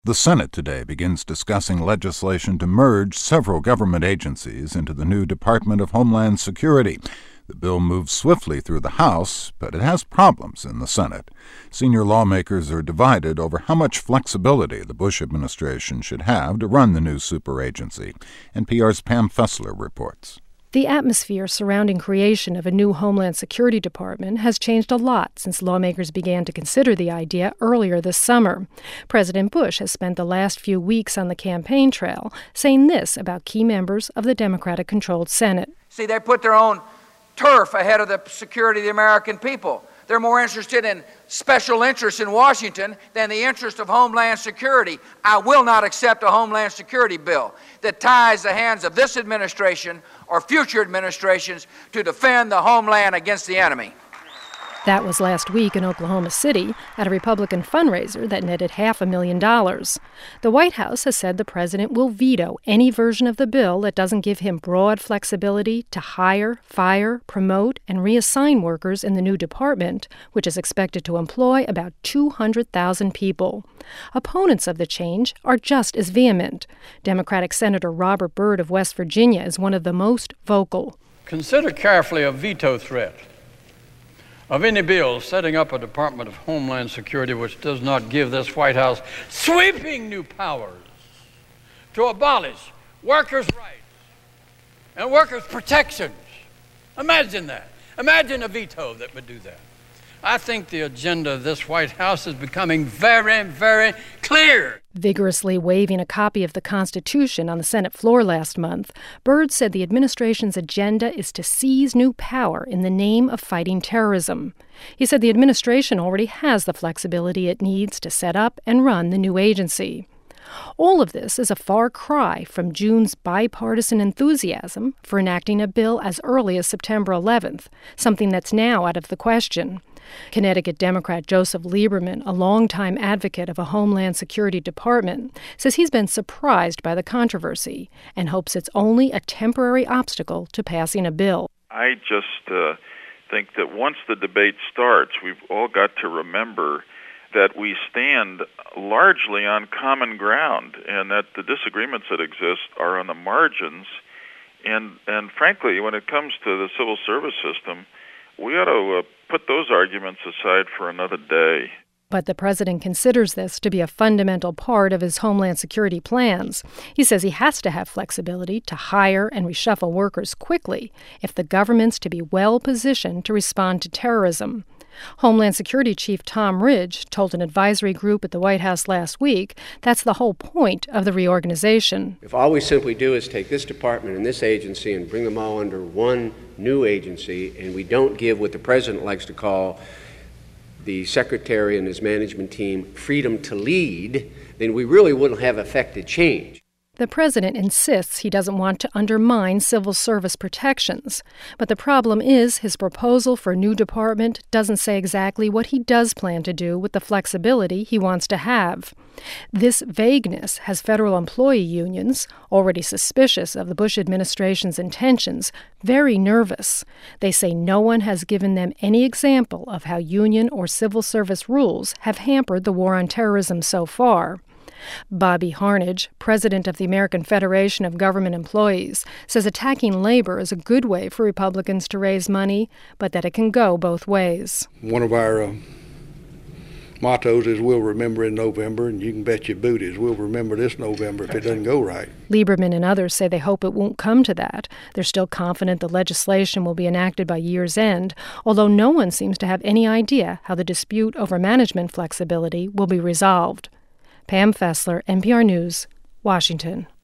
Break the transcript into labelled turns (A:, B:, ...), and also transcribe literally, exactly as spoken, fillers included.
A: The Senate today begins discussing legislation to merge several government agencies into the new Department of Homeland Security. The bill moves swiftly through the House, but it has problems in the Senate. Senior lawmakers are divided over how much flexibility the Bush administration should have to run the new superagency. N P R's Pam Fessler reports.
B: The atmosphere surrounding creation of a new Homeland Security Department has changed a lot since lawmakers began to consider the idea earlier this summer. President Bush has spent the last few weeks on the campaign trail saying this about key members of the Democratic-controlled Senate.
C: See, they put their own turf ahead of the security of the American people. They're more interested in special interests in Washington than the interest of Homeland Security. I will not accept a Homeland Security bill that ties the hands of this administration or future administrations to defend the homeland against the enemy.
B: That was last week in Oklahoma City at a Republican fundraiser that netted half a million dollars. The White House has said the president will veto any version of the bill that doesn't give him broad flexibility to hire, fire, promote, and reassign workers in the new department, which is expected to employ about two hundred thousand people. Opponents of the change are just as vehement. Democratic Senator Robert Byrd of West Virginia is one of the most vocal.
D: Consider carefully a veto threat of any bill setting up a Department of Homeland Security which does not give this White House sweeping new powers to abolish workers' rights and workers' protections. Imagine that. Imagine a veto that would do that. I think the agenda of this White House is becoming very, very clear.
B: Vigorously waving a copy of the Constitution on the Senate floor last month, Byrd said the administration's agenda is to seize new power in the name of fighting terrorism. He said the administration already has the flexibility it needs to set up and run the new agency. All of this is a far cry from June's bipartisan enthusiasm for enacting a bill as early as September eleventh, something that's now out of the question. Connecticut Democrat Joseph Lieberman, a longtime advocate of a Homeland Security Department, says he's been surprised by the controversy and hopes it's only a temporary obstacle to passing a bill.
E: I just uh, think that once the debate starts, we've all got to remember that we stand largely on common ground and that the disagreements that exist are on the margins. And, and frankly, when it comes to the civil service system, we ought to uh, put those arguments aside for another day.
B: But the president considers this to be a fundamental part of his Homeland Security plans. He says he has to have flexibility to hire and reshuffle workers quickly if the government's to be well positioned to respond to terrorism. Homeland Security Chief Tom Ridge told an advisory group at the White House last week that's the whole point of the reorganization.
F: If all we simply do is take this department and this agency and bring them all under one new agency, and we don't give what the president likes to call the secretary and his management team freedom to lead, then we really wouldn't have effected change.
B: The president insists he doesn't want to undermine civil service protections. But the problem is his proposal for a new department doesn't say exactly what he does plan to do with the flexibility he wants to have. This vagueness has federal employee unions, already suspicious of the Bush administration's intentions, very nervous. They say no one has given them any example of how union or civil service rules have hampered the war on terrorism so far. Bobby Harnage, president of the American Federation of Government Employees, says attacking labor is a good way for Republicans to raise money, but that it can go both ways.
G: One of our uh, mottos is we'll remember in November, and you can bet your booties we'll remember this November if it doesn't go right.
B: Lieberman and others say they hope it won't come to that. They're still confident the legislation will be enacted by year's end, although no one seems to have any idea how the dispute over management flexibility will be resolved. Pam Fessler, N P R News, Washington.